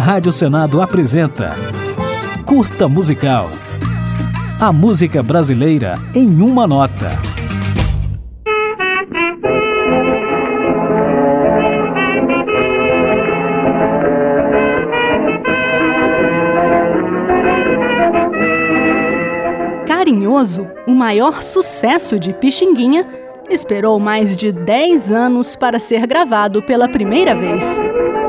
Rádio Senado apresenta Curta Musical. A música brasileira em uma nota. Carinhoso, o maior sucesso de Pixinguinha, esperou mais de 10 anos para ser gravado pela primeira vez.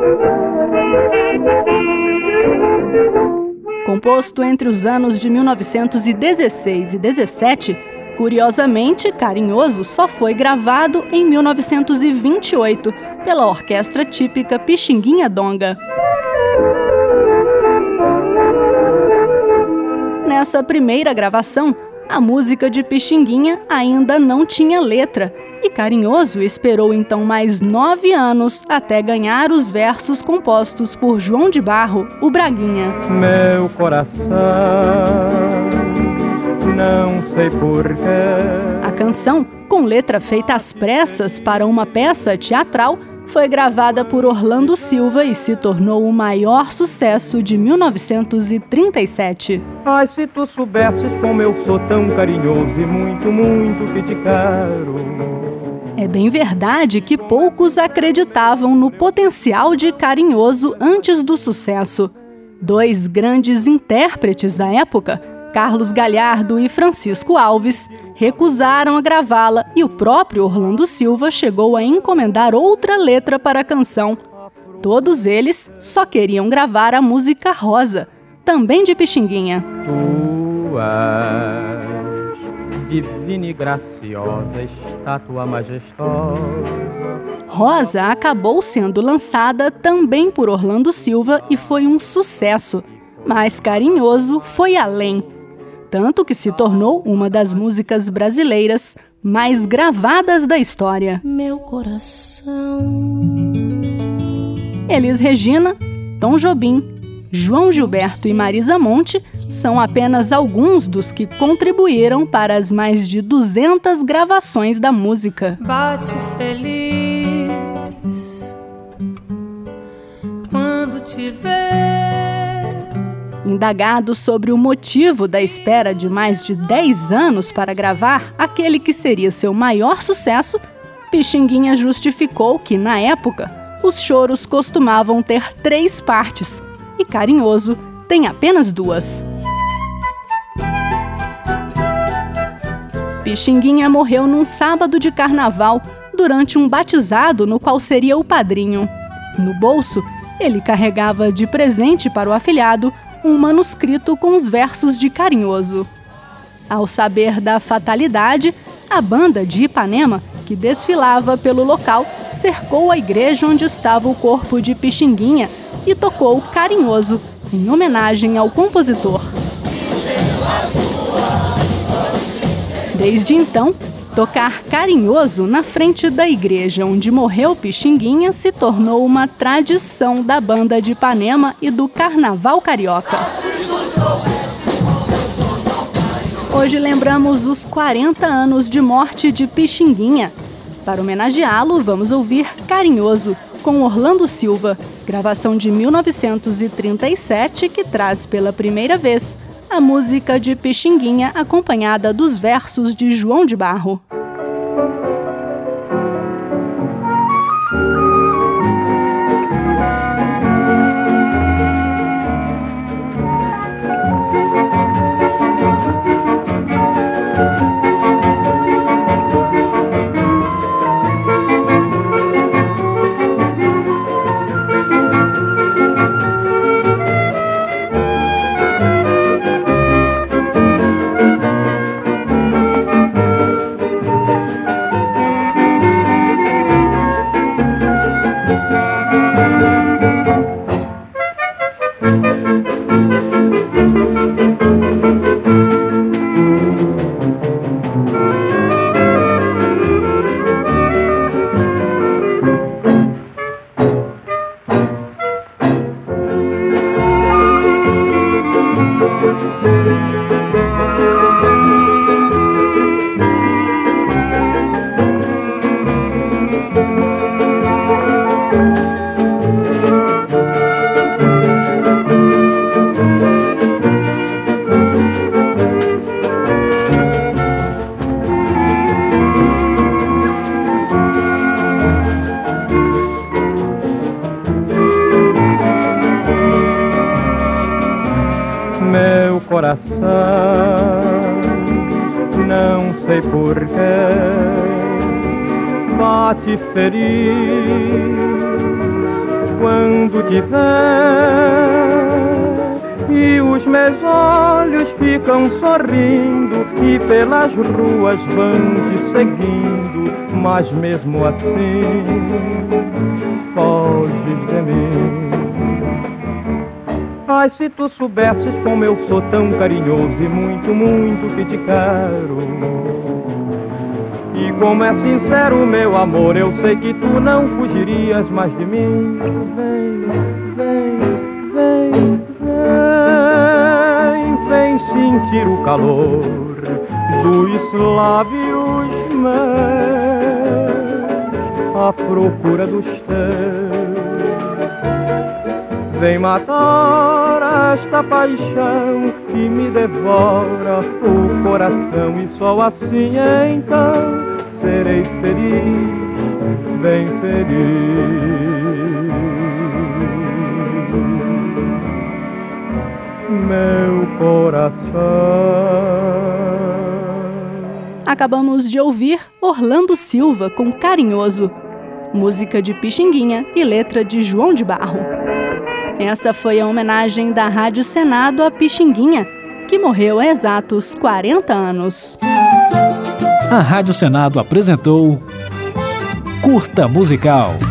Composto entre os anos de 1916 e 17, curiosamente, Carinhoso só foi gravado em 1928 pela orquestra típica Pixinguinha Donga. Nessa primeira gravação, a música de Pixinguinha ainda não tinha letra, e Carinhoso esperou então mais 9 anos até ganhar os versos compostos por João de Barro, o Braguinha. Meu coração, não sei porquê. A canção, com letra feita às pressas para uma peça teatral, foi gravada por Orlando Silva e se tornou o maior sucesso de 1937. Ai, se tu soubesses como eu sou tão carinhoso e muito, muito que te quero. É bem verdade que poucos acreditavam no potencial de Carinhoso antes do sucesso. 2 grandes intérpretes da época, Carlos Galhardo e Francisco Alves, recusaram a gravá-la e o próprio Orlando Silva chegou a encomendar outra letra para a canção. Todos eles só queriam gravar a música Rosa, também de Pixinguinha. Tu és divina e graciosa, estátua majestosa. Rosa acabou sendo lançada também por Orlando Silva e foi um sucesso, mas Carinhoso foi além. Tanto que se tornou uma das músicas brasileiras mais gravadas da história. Meu coração. Elis Regina, Tom Jobim, João Gilberto e Marisa Monte são apenas alguns dos que contribuíram para as mais de 200 gravações da música. Bate feliz quando te ver. Indagado sobre o motivo da espera de mais de 10 anos para gravar aquele que seria seu maior sucesso, Pixinguinha justificou que, na época, os choros costumavam ter 3 partes e Carinhoso tem apenas 2. Pixinguinha morreu num sábado de carnaval, durante um batizado no qual seria o padrinho. No bolso, ele carregava de presente para o afilhado um manuscrito com os versos de Carinhoso. Ao saber da fatalidade, a banda de Ipanema, que desfilava pelo local, cercou a igreja onde estava o corpo de Pixinguinha e tocou Carinhoso, em homenagem ao compositor. Desde então, tocar Carinhoso na frente da igreja onde morreu Pixinguinha se tornou uma tradição da banda de Ipanema e do Carnaval Carioca. Hoje lembramos os 40 anos de morte de Pixinguinha. Para homenageá-lo, vamos ouvir Carinhoso, com Orlando Silva, gravação de 1937 que traz pela primeira vez a música de Pixinguinha acompanhada dos versos de João de Barro. não sei porquê, bate feliz quando te vê, e os meus olhos ficam sorrindo e pelas ruas vão te seguindo, mas mesmo assim foges de mim. Ai, se tu soubesses como eu sou tão carinhoso e muito, muito que te quero, e como é sincero o meu amor, eu sei que tu não fugirias mais de mim. Vem, vem, vem, vem, vem sentir o calor dos lábios meus à procura dos teus. Vem matar esta paixão que me devora o coração, e só assim então serei feliz, bem feliz. Meu coração. Acabamos de ouvir Orlando Silva com Carinhoso, música de Pixinguinha e letra de João de Barro. Essa foi a homenagem da Rádio Senado a Pixinguinha, que morreu há exatos 40 anos. A Rádio Senado apresentou Curta Musical.